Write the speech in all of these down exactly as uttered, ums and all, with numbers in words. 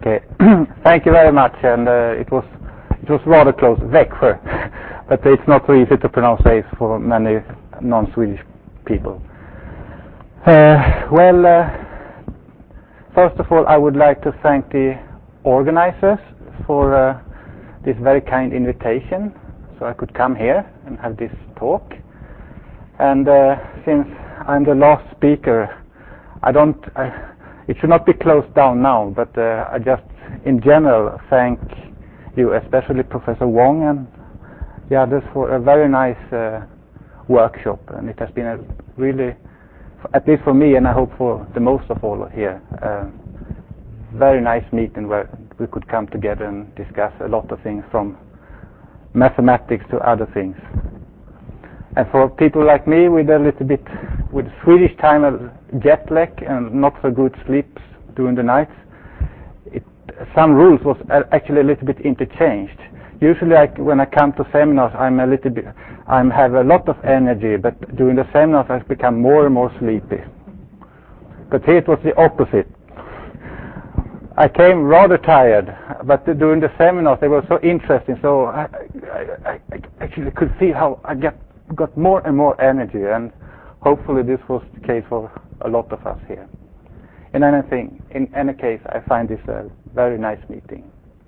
Okay, thank you very much, and uh, it was it was rather close, Växjö, but it's not so easy to pronounce it for many non-Swedish people. Uh, well, uh, first of all, I would like to thank the organizers for uh, this very kind invitation, so I could come here and have this talk. And uh, since I'm the last speaker, I don't. I, it should not be closed down now, but uh, I just, in general, thank you, especially Professor Wong and the others, for a very nice uh, workshop, and it has been a really, at least for me, and I hope for the most of all here, uh, very nice meeting where we could come together and discuss a lot of things, from mathematics to other things. And for people like me with a little bit, with Swedish time jet lag and not so good sleeps during the nights, it, some rules was actually a little bit interchanged. Usually I, when I come to seminars, I'm a little bit, I have a lot of energy, but during the seminars I've become more and more sleepy. But here it was the opposite. I came rather tired, but during the seminars they were so interesting, so I, I, I, I actually could feel how I get got more and more energy, and hopefully this was the case for a lot of us here. In anything, in any case, I find this a very nice meeting.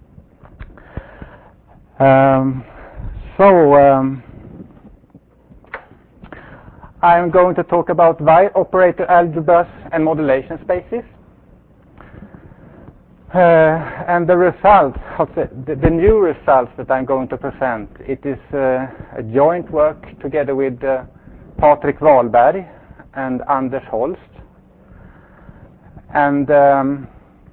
Um, so um, I'm going to talk about Weyl operator algebras and modulation spaces. Uh, and the results, the, the new results that I'm going to present, it is uh, a joint work together with uh, Patrik Wahlberg and Anders Holst. And um,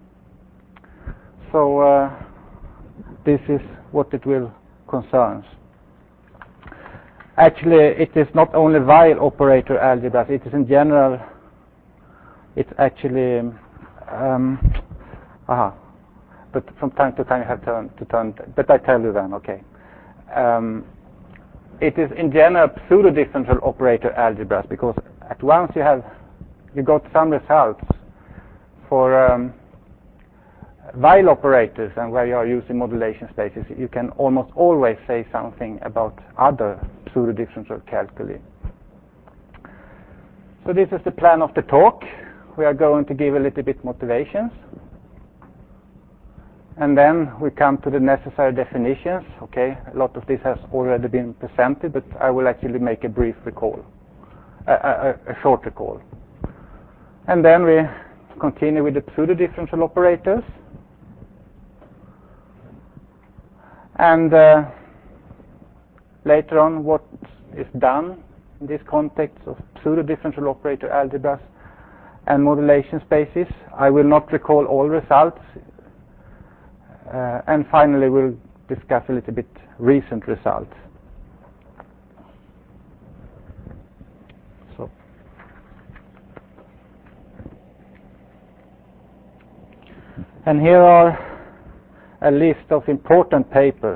so uh, this is what it will concerns. Actually, it is not only Weyl operator algebras, it is in general, it's actually um, Aha, but from time to time you have turn, to turn, but I tell you then, okay. Um, it is in general pseudo-differential operator algebras, because at once you have, you got some results for um, Weyl operators, and where you are using modulation spaces, you can almost always say something about other pseudo-differential calculi. So this is the plan of the talk. We are going to give a little bit motivations. And then we come to the necessary definitions. Okay, a lot of this has already been presented, but I will actually make a brief recall, a, a, a short recall. And then we continue with the pseudo-differential operators. And uh, later on, what is done in this context of pseudo-differential operator algebras and modulation spaces. I will not recall all results. Uh, and finally, we'll discuss a little bit recent results. So, and here are a list of important papers.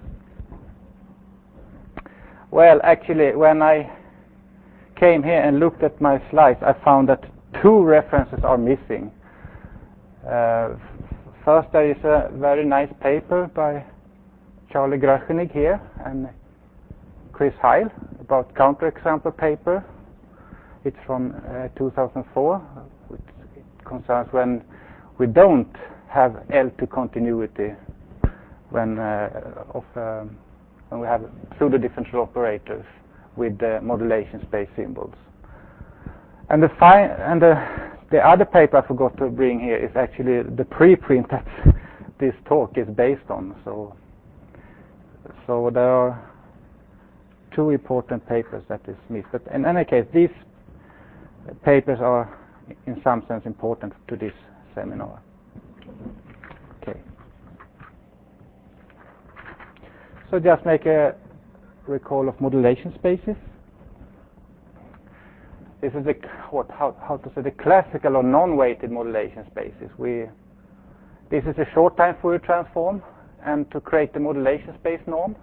Well, actually, when I came here and looked at my slides, I found that two references are missing. Uh, First, there is a very nice paper by Charlie Gröchenig here and Chris Heil about counterexample paper. It's from uh, two thousand four, which concerns when we don't have L two continuity when uh, of um, when we have pseudo-differential operators with uh, modulation space symbols. And the fi and the The other paper I forgot to bring here is actually the preprint that this talk is based on. So, so there are two important papers that is missed. But in any case, these papers are in some sense important to this seminar. Okay. So just make a recall of modulation spaces. This is the what how how to say the classical or non-weighted modulation spaces. We this is a short time Fourier transform, and to create the modulation space norm,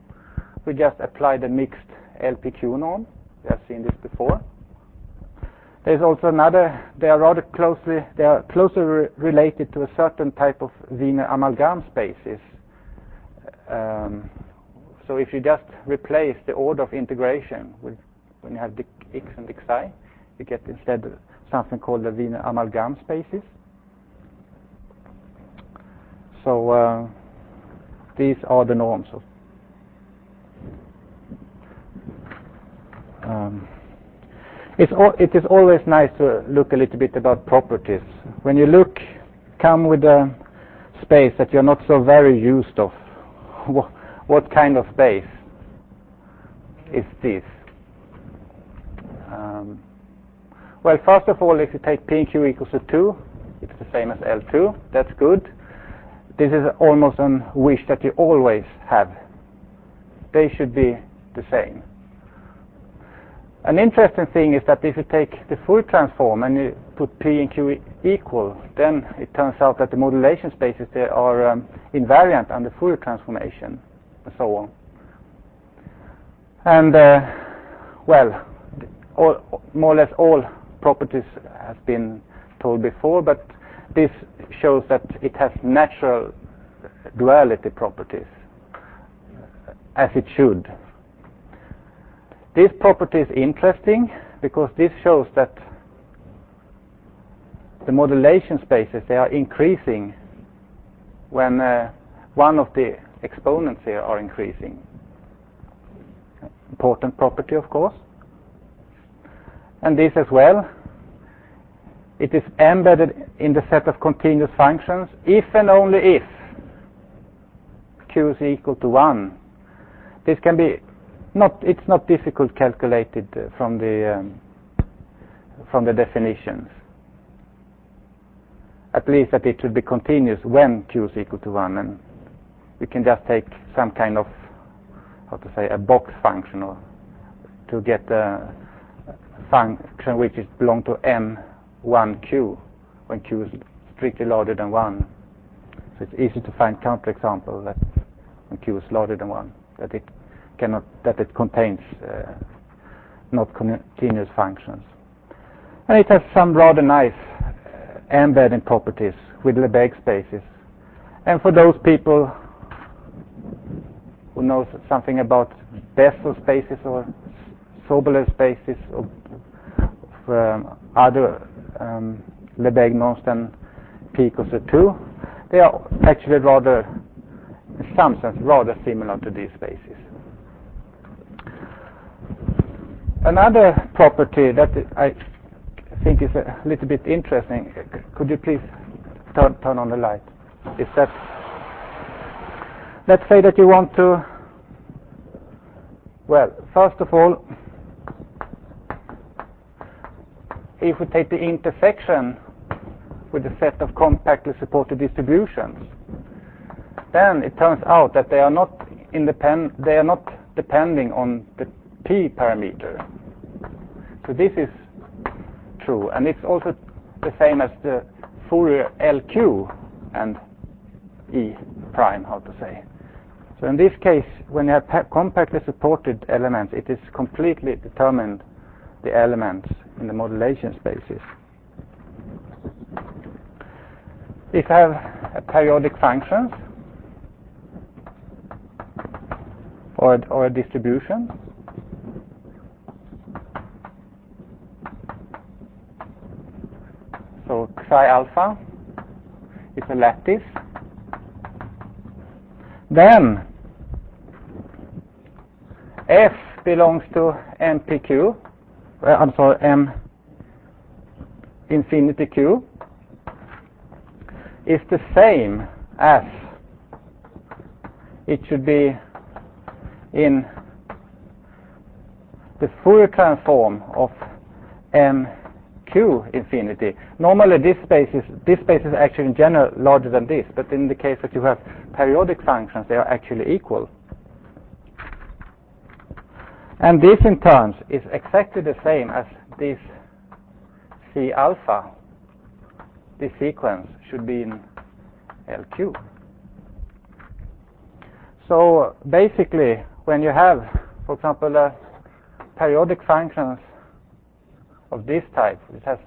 we just apply the mixed L P Q norm. We have seen this before, There's also another, they are rather closely, they are closely re related to a certain type of Wiener amalgam spaces. Um, so if you just replace the order of integration with, when you have the x and xi, you get instead something called the Wiener amalgam spaces. So uh, these are the norms. Of, um, it's al it is always nice to look a little bit about properties. When you look, come with a space that you're not so very used of, what, what kind of space is this? Um, well, first of all, if you take P and Q equals to two, it's the same as L two. That's good. This is almost a wish that you always have. They should be the same. An interesting thing is that if you take the Fourier transform and you put P and Q equal, then it turns out that the modulation spaces there are um, invariant under Fourier transformation, and so on. And uh, well, all, more or less all properties has been told before, but this shows that it has natural duality properties, as it should. This property is interesting because this shows that the modulation spaces, they are increasing when uh, one of the exponents here are increasing. Important property, of course. And this as well, it is embedded in the set of continuous functions if and only if Q is equal to one. This can be not, it's not difficult calculated uh, from the um, from the definitions. At least that it should be continuous when Q is equal to one, and we can just take some kind of, how to say, a box function or to get a function which is belong to M one Q when Q is strictly larger than one. So it's easy to find counterexample that when Q is larger than one, that it cannot, that it contains uh, not continuous functions. And it has some rather nice uh, embedding properties with Lebesgue spaces. And for those people who knows something about Bessel spaces or Sobolev spaces or um, other um, Lebesgue norms than P equals to two, they are actually rather, in some sense, rather similar to these spaces. Another property that I think is a little bit interesting, could you please turn, turn on the light, is that, let's say that you want to, well, first of all, if we take the intersection with a set of compactly supported distributions, then it turns out that they are not independent, they are not depending on the P parameter. So this is true, and it's also the same as the Fourier L Q and E prime, how to say. So in this case, when you have compactly supported elements, it is completely determined the elements in the modulation spaces. If you have a periodic functions or, or a distribution, so psi alpha is a lattice, then F belongs to M P Q, uh, I'm sorry, M infinity Q, is the same as it should be in the Fourier transform of M Q infinity. Normally this space is this space is actually in general larger than this, but in the case that you have periodic functions, they are actually equal. And this in turn is exactly the same as this C alpha. This sequence should be in L Q. So basically, when you have, for example, uh, periodic functions of this type, it has,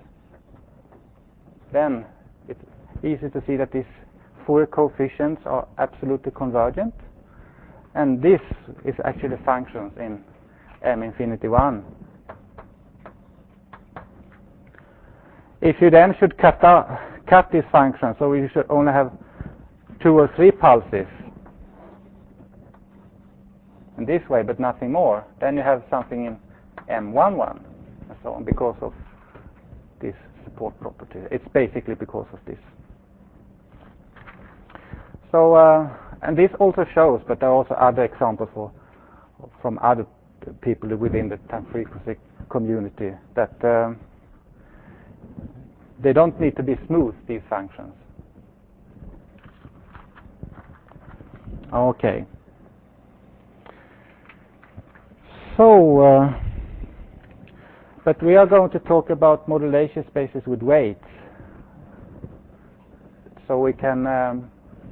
then it's easy to see that these Fourier coefficients are absolutely convergent, and this is actually functions in M infinity one. If you then should cut out, cut this function, so you should only have two or three pulses in this way, but nothing more, then you have something in M eleven and so on because of this support property. It's basically because of this. So, uh, and this also shows, but there are also other examples for, from other people within the time frequency community, that um, they don't need to be smooth, these functions. Okay. So, uh, but we are going to talk about modulation spaces with weights. So we can, um,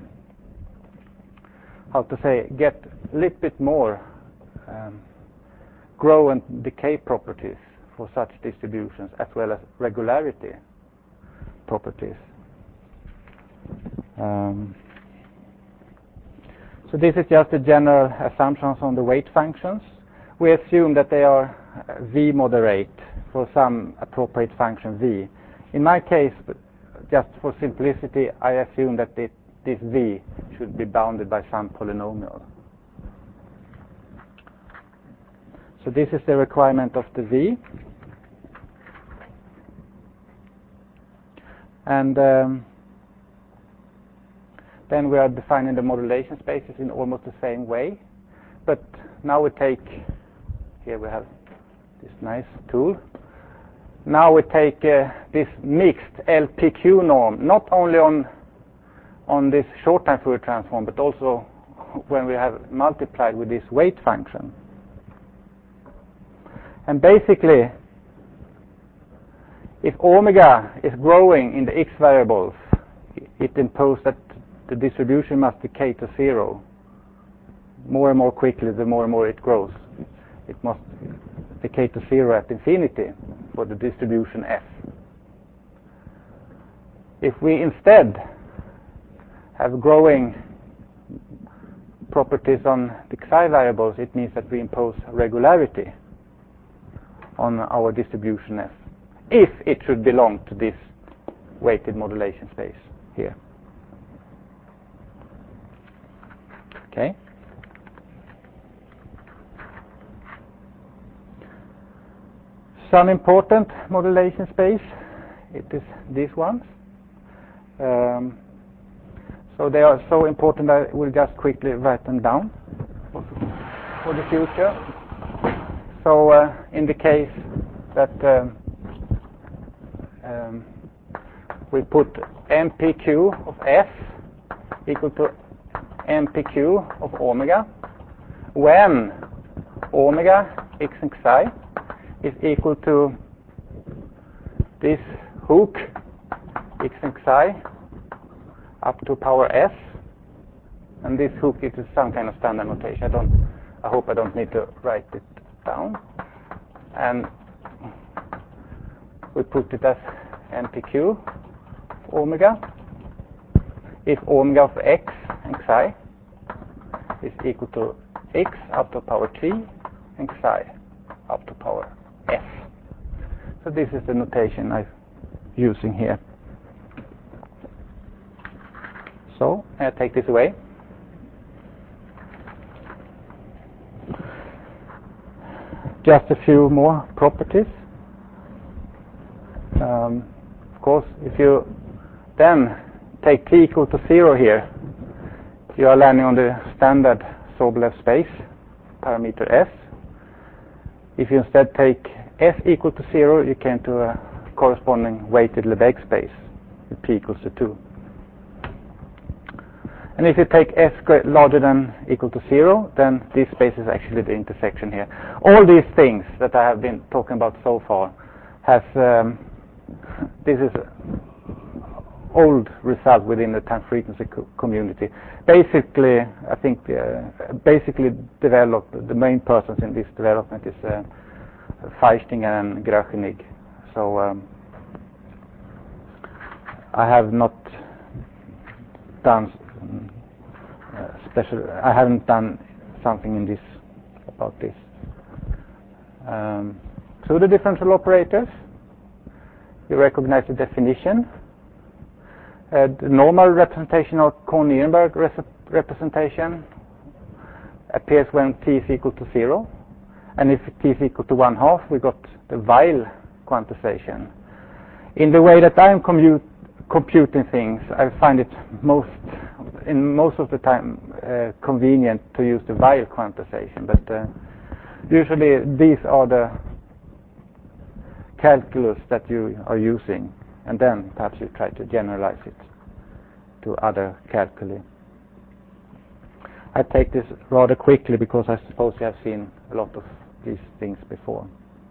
how to say, get a little bit more um, grow and decay properties for such distributions, as well as regularity properties. Um, so this is just the general assumptions on the weight functions. We assume that they are uh, V moderate for some appropriate function V. In my case, just for simplicity, I assume that it, this V should be bounded by some polynomial. So this is the requirement of the V. And um, then we are defining the modulation spaces in almost the same way. But now we take, here we have this nice tool. Now we take uh, this mixed L P Q norm, not only on on this short time Fourier transform, but also when we have multiplied with this weight function. And basically, if omega is growing in the x variables, it imposes that the distribution must decay to zero. More and more quickly, the more and more it grows. It must decay to zero at infinity for the distribution F. If we instead have growing properties on the xi variables, it means that we impose regularity on our distribution F, if it should belong to this weighted modulation space here. Okay. Some important modulation space, it is these ones. Um, so they are so important I will just quickly write them down for the future. So uh, in the case that um, um, we put M P Q of F equal to M P Q of omega, when omega x and xi is equal to this hook x and xi up to power s, and this hook is some kind of standard notation. I don't. I hope I don't need to write it down. And we put it as M P Q of omega if omega of x and xi is equal to x up to power t and xi up to power f. So this is the notation I'm using here. So I take this away. Just a few more properties. Um, of course, if you then take t equal to zero here, you are landing on the standard Sobolev space, parameter s. If you instead take s equal to zero, you came to a corresponding weighted Lebesgue space with p equals to two. And if you take s larger than equal to zero, then this space is actually the intersection here. All these things that I have been talking about so far has um, this is old result within the time frequency co community. Basically, I think uh, basically developed, the main persons in this development is uh, Feistinger and Gröchenig. So um, I have not done uh, special. I haven't done something in this about this. Um, pseudo differential operators. You recognize the definition. Uh, the normal representation or Kohn-Nirenberg representation appears when t is equal to zero, and if t is equal to one half, we got the Weil quantization. In the way that I'm commute, computing things, I find it most, in most of the time, uh, convenient to use the Weil quantization. But uh, usually, these are the calculus that you are using, and then perhaps you try to generalize it to other calculi. I take this rather quickly because I suppose you have seen a lot of these things before.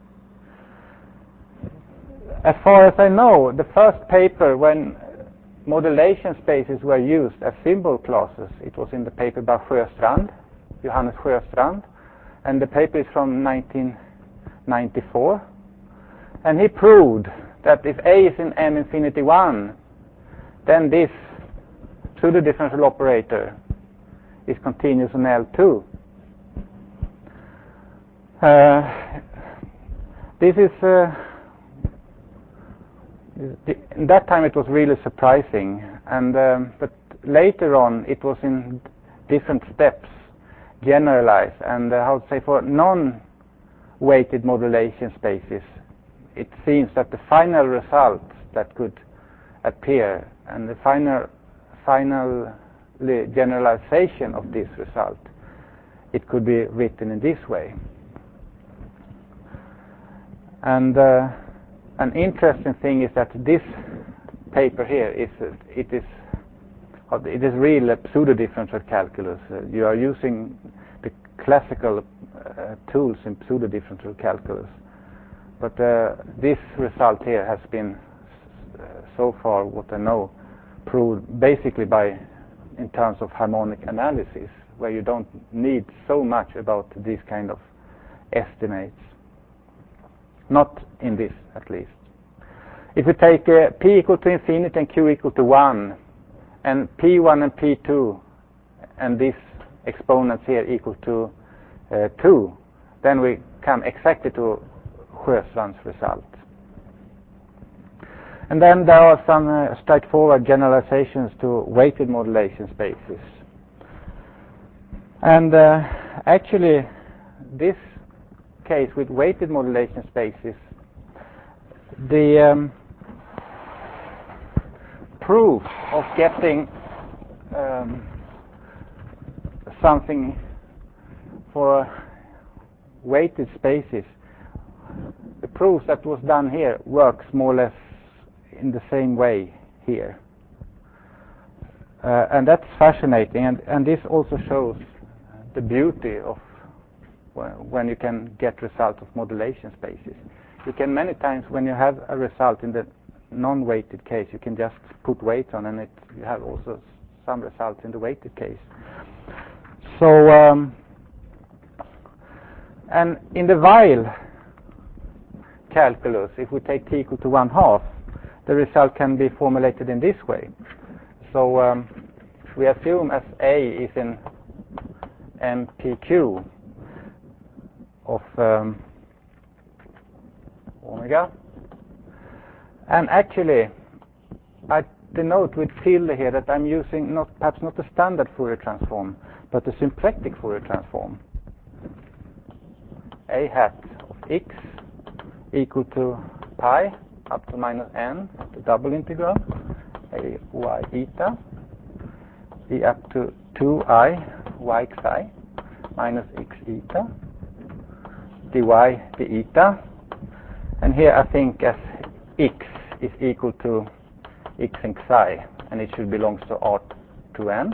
As far as I know, the first paper when modulation spaces were used as symbol classes, it was in the paper by Sjöstrand, Johannes Sjöstrand, and the paper is from nineteen ninety-four. And he proved that if A is in M infinity one, then this pseudo-differential operator is continuous on L two. Uh, this is, uh, in that time it was really surprising, and um, but later on it was in different steps generalized, and uh, how to say, for non-weighted modulation spaces, it seems that the final result that could appear and the final final generalization of this result, it could be written in this way. And uh, an interesting thing is that this paper here is uh, it is uh, it is real uh, pseudo-differential calculus. Uh, you are using the classical uh, tools in pseudo-differential calculus. But uh, this result here has been, uh, so far what I know, proved basically by, in terms of harmonic analysis, where you don't need so much about these kind of estimates. Not in this, at least. If you take uh, p equal to infinity and q equal to one, and p one and p two, and these exponents here equal to uh, two, then we come exactly to Sjöstrand's result. And then there are some uh, straightforward generalizations to weighted modulation spaces. And uh, actually, this case with weighted modulation spaces, the um, proof of getting um, something for weighted spaces, the proof that was done here works more or less in the same way here. Uh, and that's fascinating, and, and this also shows the beauty of when you can get results of modulation spaces. You can many times, when you have a result in the non-weighted case, you can just put weights on, and it, you have also some results in the weighted case. So, um, and in the Weil calculus, if we take t equal to one half, the result can be formulated in this way. So um, we assume as A is in M P Q of um, omega, and actually I denote with tilde here that I'm using not perhaps not the standard Fourier transform, but the symplectic Fourier transform. A hat of x equal to pi up to minus n, the double integral, a y eta, e up to two I y xi minus x eta, dy d eta, and here I think as x is equal to x and xi, and it should belong to R to n,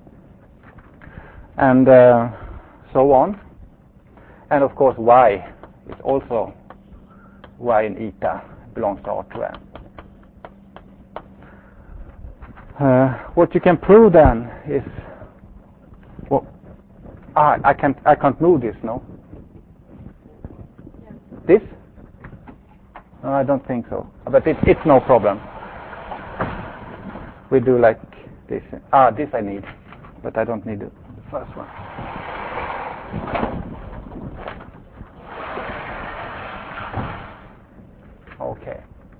and uh, so on. And of course y is also y and eta belongs to R to n. Uh, what you can prove then is, well, ah, I can't I can't move this, no? Yeah. This? No, I don't think so. But it, it's no problem. We do like this. Ah, this I need, but I don't need the first one. Okay.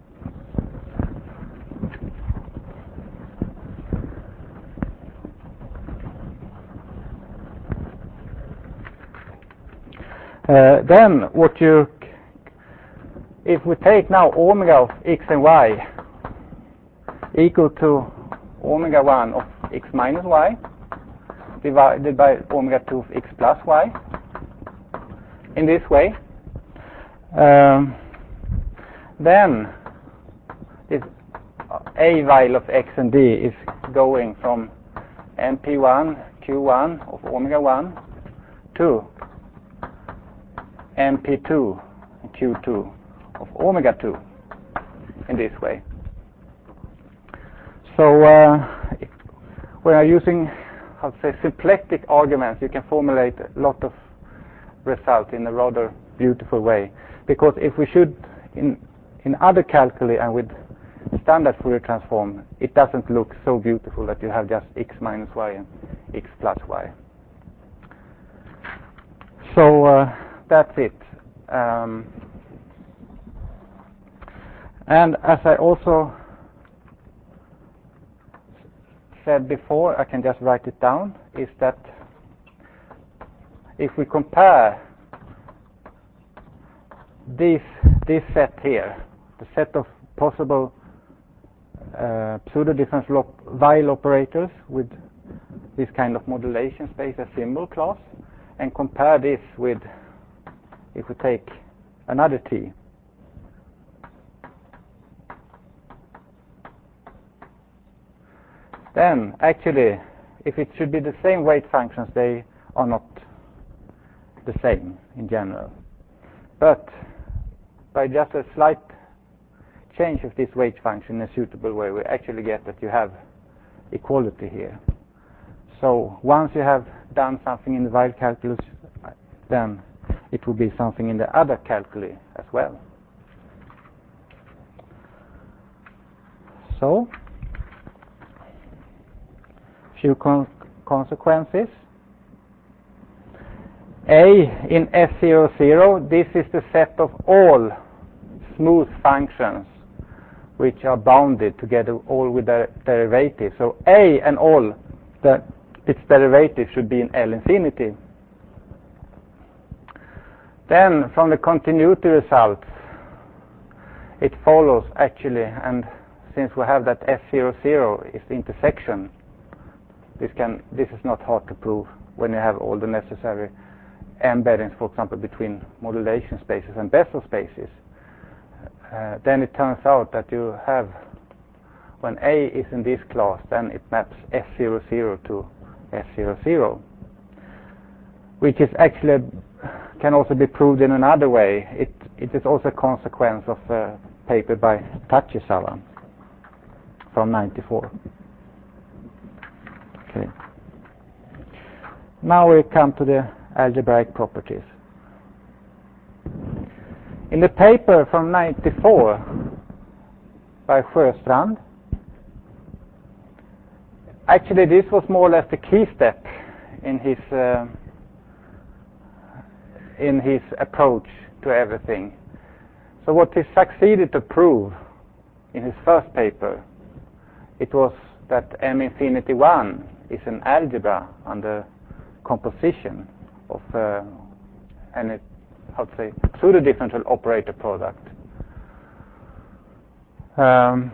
Uh, then what you, if we take now omega of x and y equal to omega one of x minus y divided by omega two of x plus y in this way, um, then this a vial of x and d is going from M P one Q one of omega one to M P two Q two of omega two in this way. So uh, when I'm using, how to say, symplectic arguments, you can formulate a lot of results in a rather beautiful way. Because if we should, in in other calculi and with standard Fourier transform, it doesn't look so beautiful that you have just x minus y and x plus y. So uh, that's it. Um, and as I also said before, I can just write it down, is that if we compare this, this set here, the set of possible uh, pseudo-differential op Weyl operators with this kind of modulation space as symbol class, and compare this with, if we take another T, then actually, if it should be the same weight functions, they are not the same in general. But by just a slight change of this weight function in a suitable way, we actually get that you have equality here. So once you have done something in the Weyl calculus, then it will be something in the other calculi as well. So, few con consequences. A in S zero zero, this is the set of all smooth functions which are bounded together all with their derivatives. So A and all the, its derivatives should be in L infinity. Then from the continuity results, it follows actually, and since we have that S zero zero is the intersection, this can this is not hard to prove when you have all the necessary embeddings, for example, between modulation spaces and Bessel spaces. Uh, then it turns out that you have, when A is in this class, then it maps S zero zero to S zero zero, which is actually can also be proved in another way. It it is also a consequence of a paper by Tachisawa from ninety-four. Okay. Now we come to the algebraic properties. In the paper from ninety-four by Sjöstrand, actually this was more or less the key step in his uh, in his approach to everything. So what he succeeded to prove in his first paper, it was that M infinity one is an algebra under composition of uh, an, how to say, pseudo-differential operator product. Um,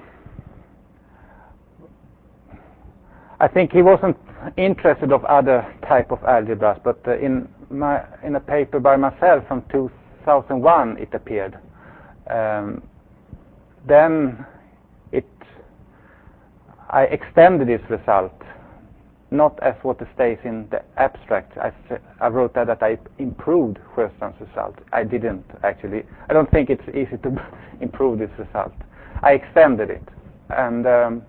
I think he wasn't interested of other type of algebras, but uh, in my in a paper by myself from two thousand one it appeared. Um, then it I extended this result, not as what it stays in the abstract. I, I wrote that, that I improved Sjöstrand's result. I didn't actually. I don't think it's easy to improve this result. I extended it, and um,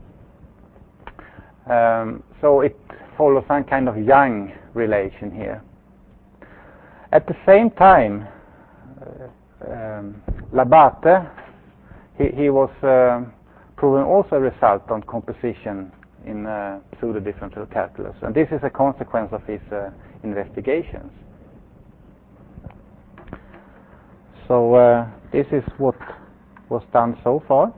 um, so it follows some kind of Young relation here. At the same time, uh, um, Labate, he, he was uh, proving also a result on composition in uh, pseudo-differential calculus, and this is a consequence of his uh, investigations. So uh, this is what was done so far.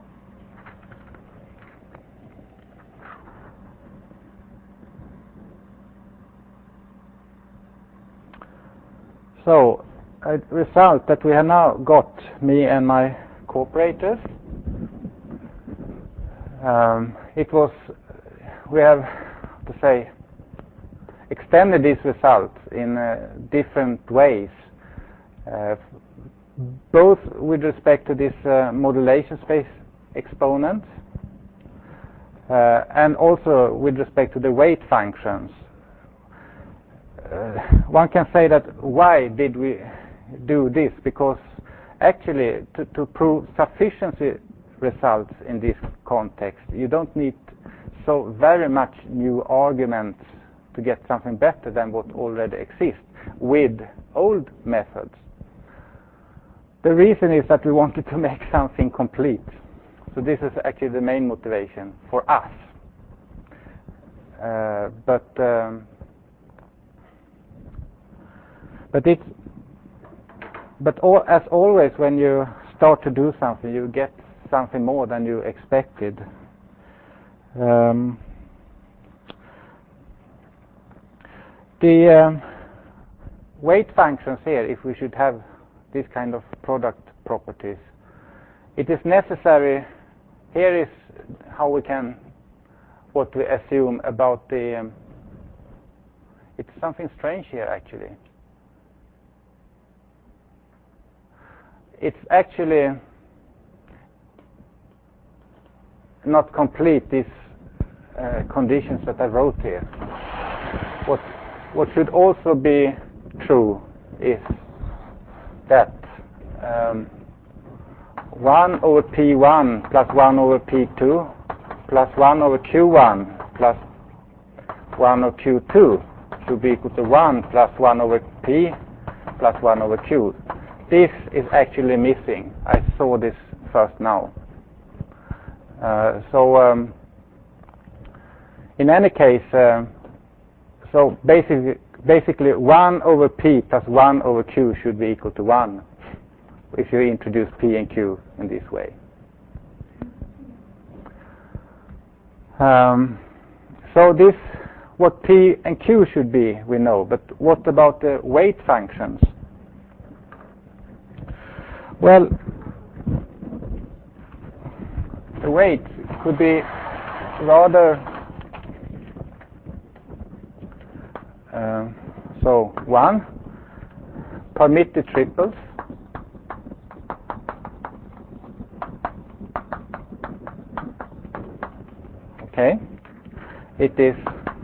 So a result that we have now got, me and my cooperators, um, it was, we have to say, extended these results in uh, different ways, uh, both with respect to this uh, modulation space exponent uh, and also with respect to the weight functions. Uh, one can say that why did we do this? Because actually to, to prove sufficiency results in this context, you don't need so very much new arguments to get something better than what already exists with old methods. The reason is that we wanted to make something complete. So this is actually the main motivation for us. Uh, but um, But it's, but all, as always, when you start to do something, you get something more than you expected. Um, the um, weight functions here, if we should have this kind of product properties, it is necessary. Here is how we can, what we assume about the. Um, it's something strange here, actually. It's actually not complete, these uh, conditions that I wrote here. What, what should also be true is that um, one over P one plus one over P two plus one over Q one plus one over Q two should be equal to one plus one over P plus one over Q. This is actually missing. I saw this first now. Uh, so um, in any case, uh, so basically, basically one over P plus one over Q should be equal to one if you introduce P and Q in this way. Um, so this, what P and Q should be, we know. But what about the weight functions? Well, the weight could be rather uh, so one permitted triples okay. It is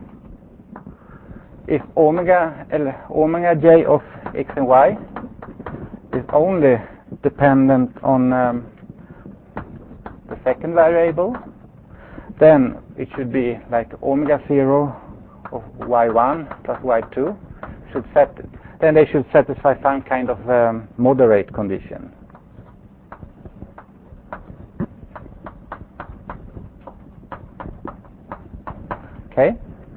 if omega L, omega j of x and y is only dependent on um, the second variable, then it should be like omega zero of y one plus y two should set, then they should satisfy some kind of um, moderate condition. Okay.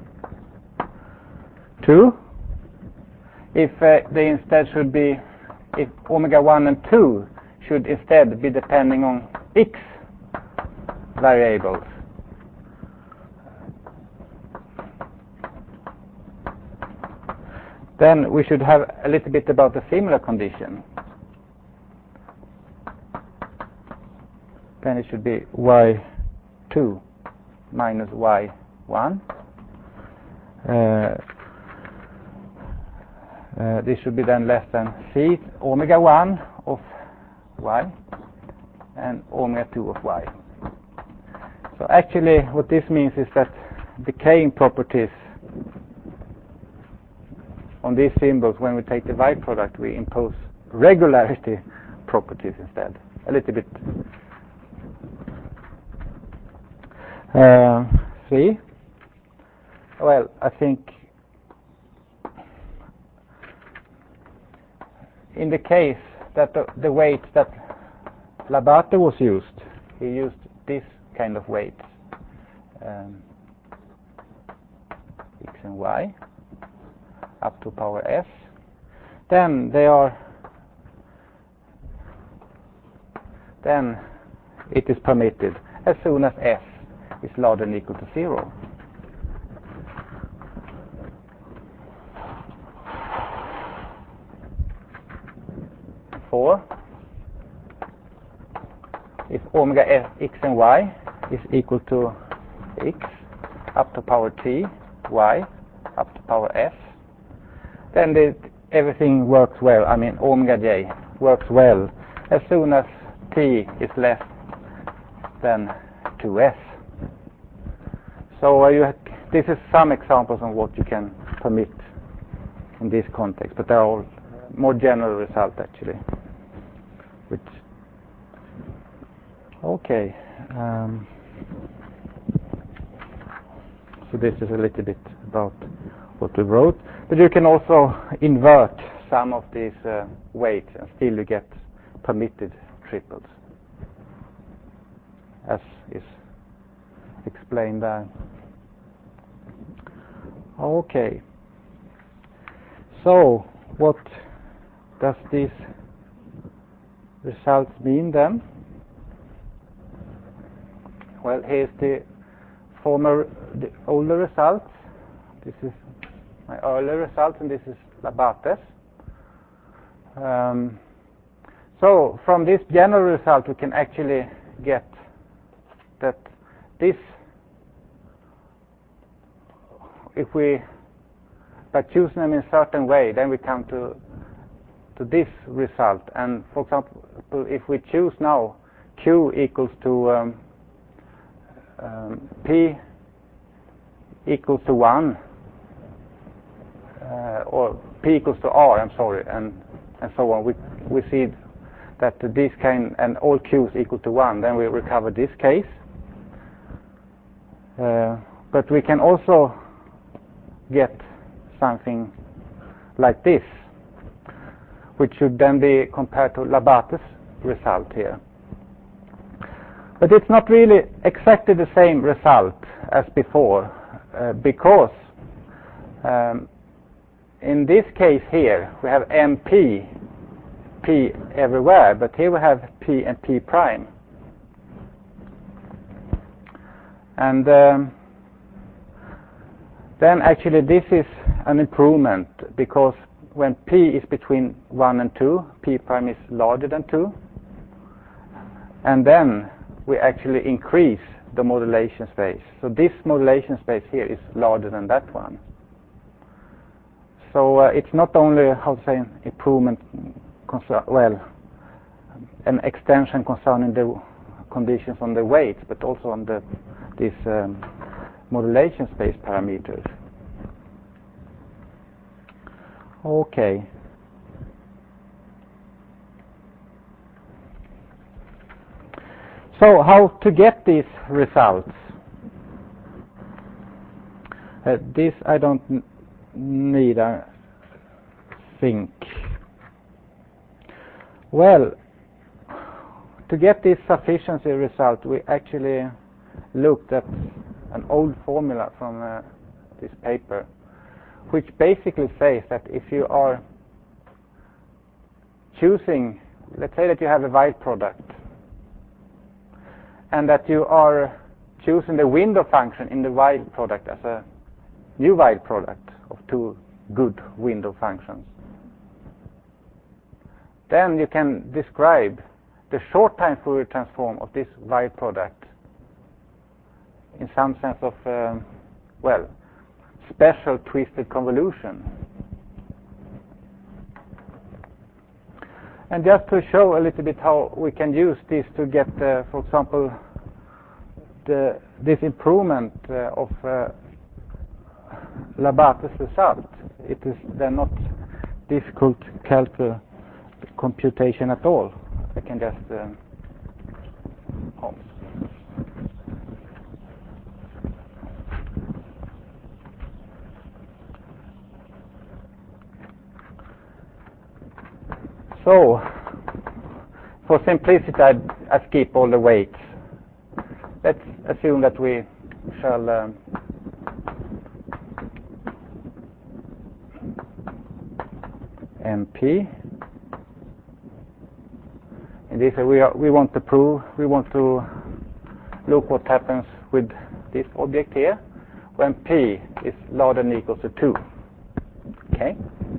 Two, if uh, they instead should be, if omega one and two should instead be depending on x variables. Then we should have a little bit about a similar condition. Then it should be y two minus y one. Uh, Uh, this should be then less than c omega one of y and omega two of y. So actually what this means is that decaying properties on these symbols, when we take the y product, we impose regularity properties instead. A little bit. Uh, three. Well, I think in the case that the, the weight that Labatte was used, he used this kind of weight, um, x and y, up to power s. Then they are, then it is permitted as soon as s is larger than or equal to zero. Four, if omega f, x and y is equal to x up to power t, y up to power s, then the, everything works well. I mean, omega j works well as soon as t is less than two s. So uh, you ha this is some examples of what you can permit in this context, but they're all more general results actually. Which okay, um, so this is a little bit about what we wrote, but you can also invert some of these uh, weights and still you get permitted triples, as is explained there. Okay, so what does this results mean then? Well, here's the former, the older results. This is my earlier results, and this is Labatte's. Um, so from this general result, we can actually get that this, if we, by choosing them in a certain way, then we come to to this result. And for example, if we choose now Q equals to um, um, P equals to one, uh, or P equals to R, I'm sorry, and and so on, we we see that this kind and all Q's equal to one, then we recover this case. Uh, but we can also get something like this, which should then be compared to Labatte's result here. But it's not really exactly the same result as before, uh, because um, in this case here we have M P, P everywhere, but here we have P and P prime. And um, then actually this is an improvement, because when P is between one and two, P prime is larger than two, and then we actually increase the modulation space. So this modulation space here is larger than that one. So uh, it's not only, how to say, improvement, well, an extension concerning the conditions on the weights, but also on the these um, modulation space parameters. Okay. So how to get these results? Uh, this I don't n need, I think. Well, to get this sufficiency result, we actually looked at an old formula from uh, this paper, which basically says that if you are choosing, let's say that you have a Weil product, and that you are choosing the window function in the Weil product as a new Weil product of two good window functions, then you can describe the short time Fourier transform of this Weil product in some sense of, um, well, special twisted convolution. And just to show a little bit how we can use this to get, uh, for example, the, this improvement uh, of uh, Labatte's result, it is then not difficult calculus computation at all. I can just uh, oh. So for simplicity, I, I skip all the weights. Let's assume that we shall um, M P. In this, we are, we want to prove, we want to look what happens with this object here when P is larger than or equal to two. Okay.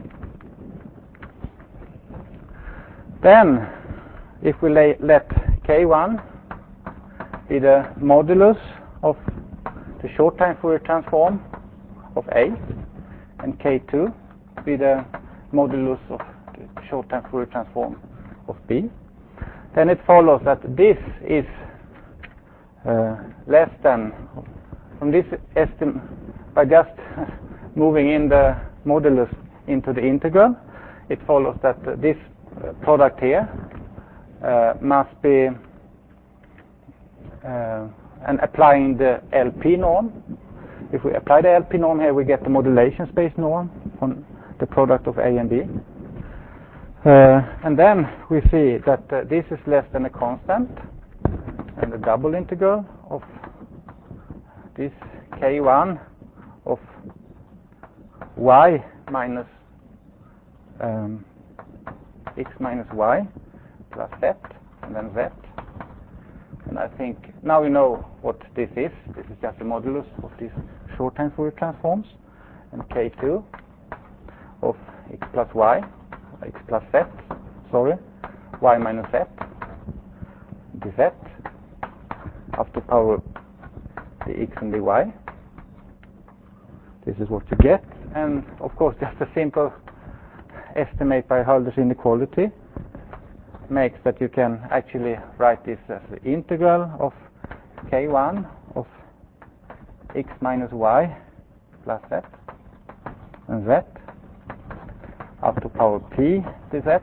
Then, if we lay, let K one be the modulus of the short time Fourier transform of A, and K two be the modulus of the short time Fourier transform of B, then it follows that this is uh, less than, from this estimate, by just moving in the modulus into the integral, it follows that uh, this uh, product here uh, must be, uh, and applying the L P norm. If we apply the L P norm here, we get the modulation space norm on the product of A and B. Uh, and then we see that uh, this is less than a constant, and the double integral of this K one of y minus um, x minus y plus z, and then z. And I think now we know what this is. This is just the modulus of these short time Fourier transforms, and K two of x plus y, x plus z, sorry, y minus z, dz, up to power the x and the y. This is what you get, and of course just a simple estimate by Hölder's inequality makes that you can actually write this as the integral of K one of x minus y plus z and z up to power p dz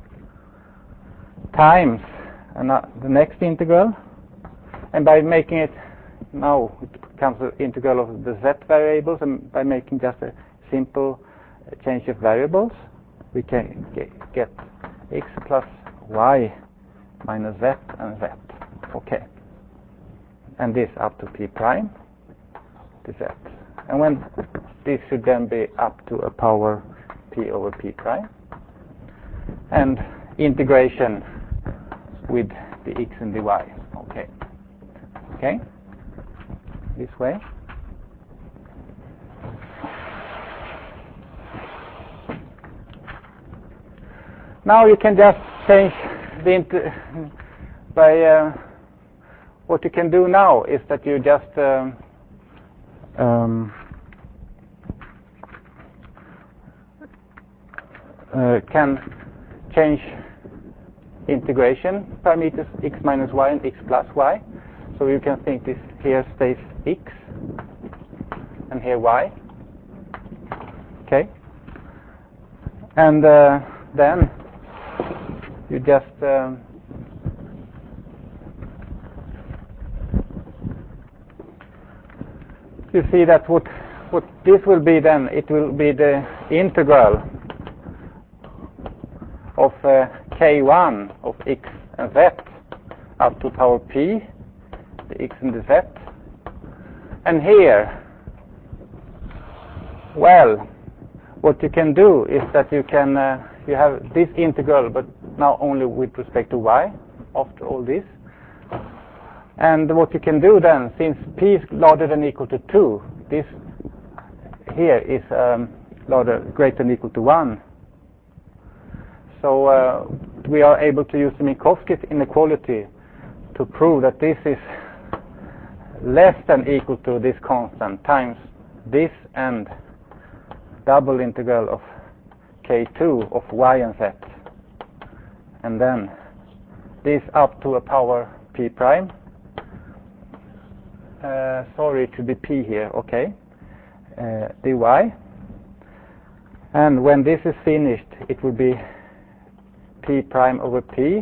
times and uh, the next integral, and by making it now it becomes the integral of the z variables, and by making just a simple change of variables we can get, get x plus y minus z and z. Okay, and this up to p prime dz, and when this should then be up to a power p over p prime, and integration with the x and the y. Okay, okay, this way. Now you can just change the inter by uh, what you can do now is that you just um, um, uh, can change integration parameters x minus y and x plus y. So you can think this here stays x and here y. Okay, and uh, then you just um, you see that what what this will be then, it will be the integral of uh, K one of x and z up to power p, the x and the z. And here, well, what you can do is that you can uh, you have this integral, but now only with respect to y after all this. And what you can do then, since p is larger than or equal to two, this here is um, larger, greater than or equal to one. So uh, we are able to use the Minkowski inequality to prove that this is less than or equal to this constant times this and double integral of K two of y and z, and then this up to a power p prime. Uh, sorry, it should be p here. Okay, uh, dy, and when this is finished, it will be p prime over p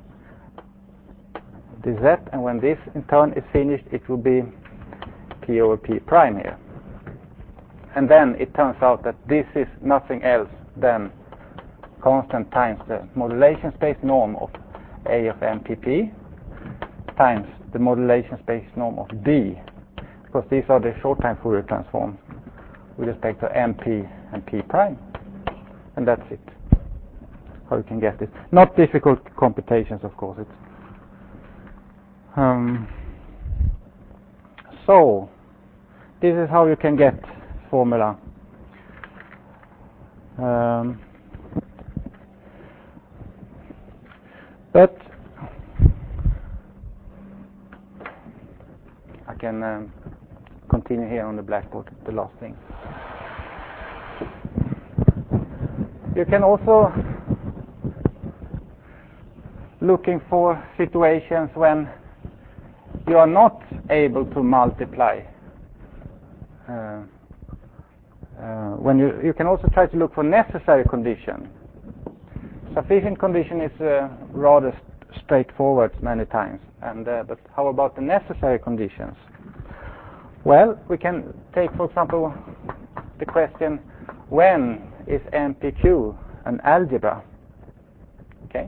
dz, and when this in turn is finished, it will be p over p prime here. And then it turns out that this is nothing else than constant times the modulation space norm of A of M P P times the modulation space norm of D, because these are the short time Fourier transforms with respect to M P and P prime, and that's it. How you can get this. Not difficult computations, of course. It's um, so this is how you can get formula. Um, but I can um, continue here on the blackboard, the last thing. You can also looking for situations when you are not able to multiply. Uh, uh, when you you can also try to look for necessary condition. Sufficient condition is uh, rather st straightforward many times, and uh, but how about the necessary conditions? Well, we can take, for example, the question: when is M P Q an algebra? Okay.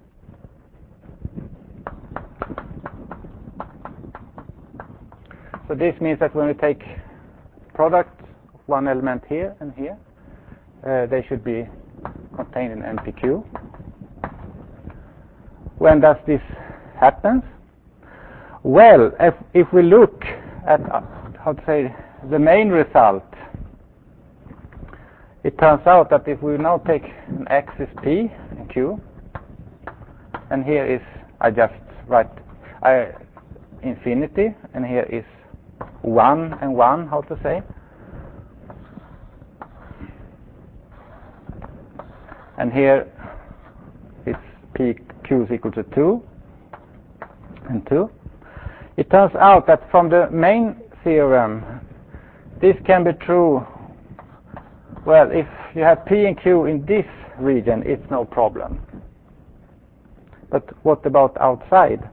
So this means that when we take product of one element here and here, uh, they should be contained in M P Q. When does this happen? Well, if, if we look at, uh, how to say, the main result, it turns out that if we now take an axis P and Q, and here is, I just write I, infinity, and here is one and one, how to say, and here it's P Q is equal to two and two. It turns out that from the main theorem this can be true. Well, if you have P and Q in this region, it's no problem. But what about outside?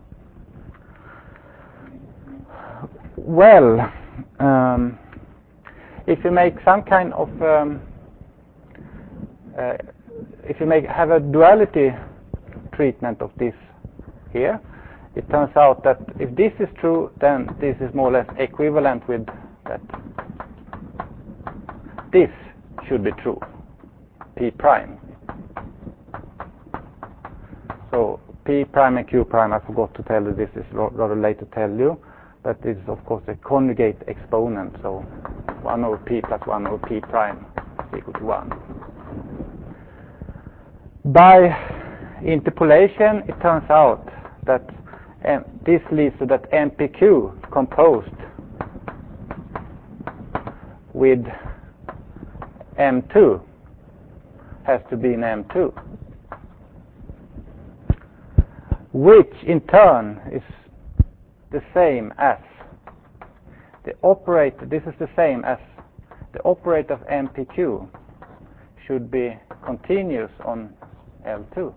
Well, um, if you make some kind of, um, uh, if you make have a duality treatment of this here, it turns out that if this is true, then this is more or less equivalent with that. This should be true, P prime. So P prime and Q prime, I forgot to tell you, this is rather late to tell you. But this is, of course, a conjugate exponent, so one over P plus one over P prime is equal to one. By interpolation, it turns out that um, this leads to that M P Q composed with M two has to be in M two, which in turn is the same as the operator. This is the same as the operator of M P Q should be continuous on L two.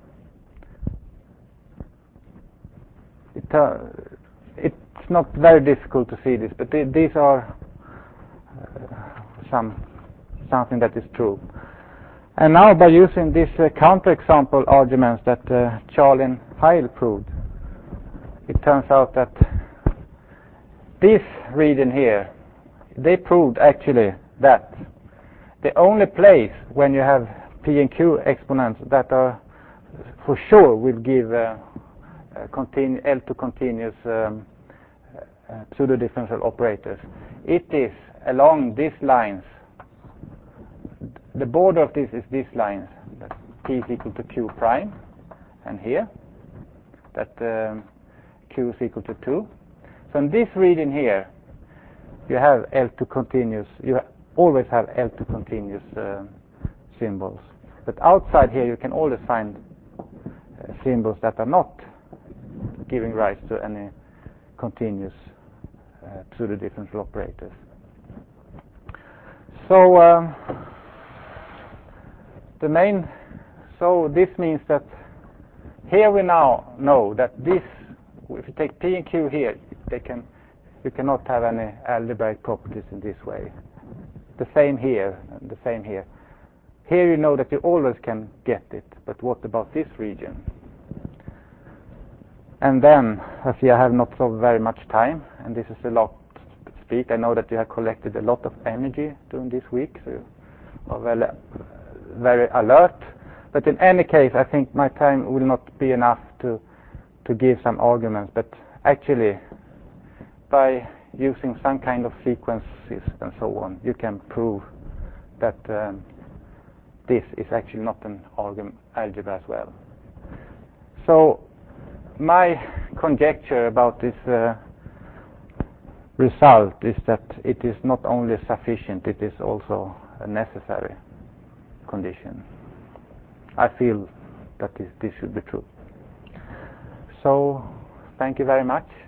It, uh, it's not very difficult to see this, but th these are uh, some something that is true. And now by using this uh, counterexample arguments that uh, Charles and Heil proved, it turns out that this region here, they proved actually that the only place when you have P and Q exponents that are for sure will give uh, uh, continu L two continuous um, uh, pseudo-differential operators, it is along these lines. The border of this is these lines, that P is equal to Q prime, and here that um, Q is equal to two. So in this region here, you have L two continuous, you ha always have L two continuous uh, symbols. But outside here, you can always find uh, symbols that are not giving rise to any continuous uh, pseudo-differential operators. So um, the main, so this means that here we now know that this, if you take P and Q here, they can, you cannot have any algebraic properties in this way. The same here, and the same here. Here you know that you always can get it, but what about this region? And then, I see I have not so very much time, and this is a lot to speak. I know that you have collected a lot of energy during this week, so you are very, very alert. But in any case, I think my time will not be enough to to give some arguments. But actually, by using some kind of sequences and so on, you can prove that um, this is actually not an algebra as well. So my conjecture about this uh, result is that it is not only sufficient, it is also a necessary condition. I feel that this, this should be true. So thank you very much.